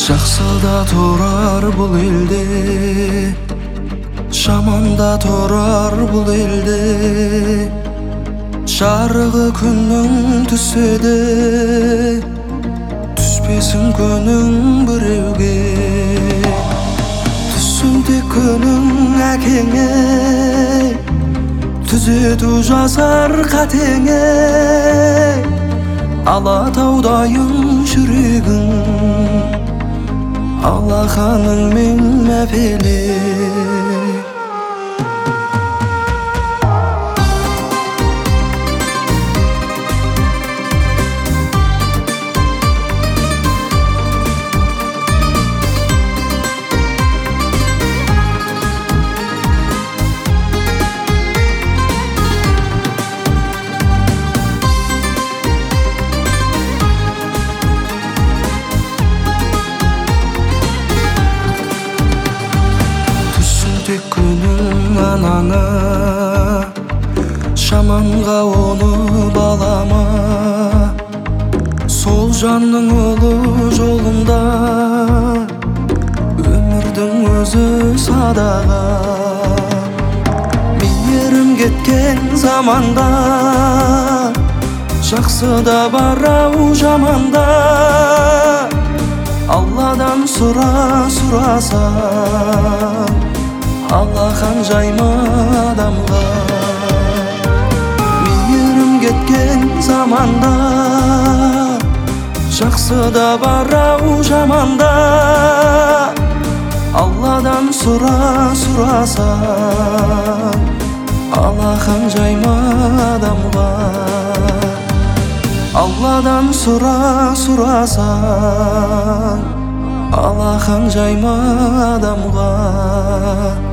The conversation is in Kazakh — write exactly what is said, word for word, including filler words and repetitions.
Жақсыда тұрар бұл елде, жаманда тұрар бұл елде. Жарығы күннің түседі, түспесін күнің біреуге. Түсуде күнің әкеңе, түзету жазар қатеңе. Алатаудайын жүрегің, алақаның мен мәпеле. Күнің анаңа, жаманға оны балама. Сол жанның ұлы жолында, өмірдің өзі садаға. Мейірім кеткен заманда, жақсыда бар-ау жаманда. Алладан сұра сұрасаң, алақан жайма адамға. Мейірім кеткен заманда, жақсыда бар-ау жаманда. Алладан сұра сұрасаң, алақан жайма адамға. Алладан сұра сұрасаң, алақан жайма адамға.